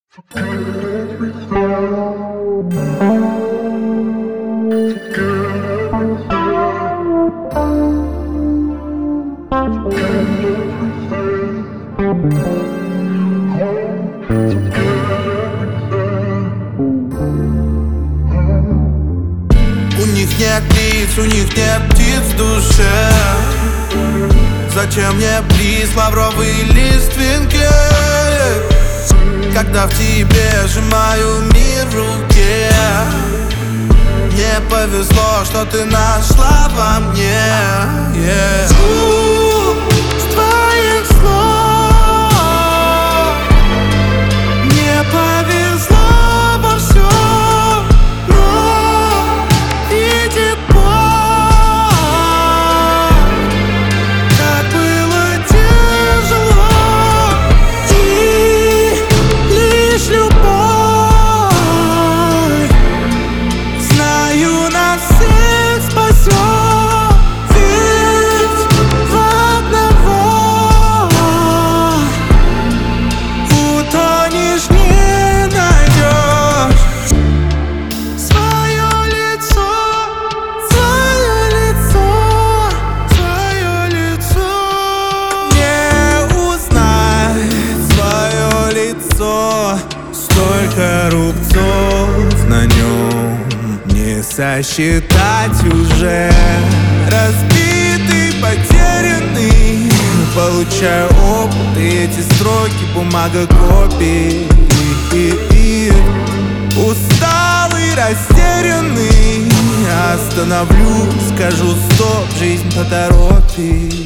У них нет лиц, у них нет птиц в душе. Зачем мне приз, лавровые листвинки, когда в тебе сжимаю мир в руке? Мне повезло, что ты нашла во мне, с твоих слов мне повезло во всем, но видит Бог, как было тяжело, и лишь любовь, знаю, нас всех спасет, ведь в одного утонешь, не найдешь свое лицо, свое лицо, свое лицо. Не узнать свое лицо, столько рубцов на нем не сосчитать уже. Разбитый, потерянный, получаю опыт, и эти строки бумага копий. Усталый, растерянный, остановлюсь, скажу стоп, жизнь поторопит.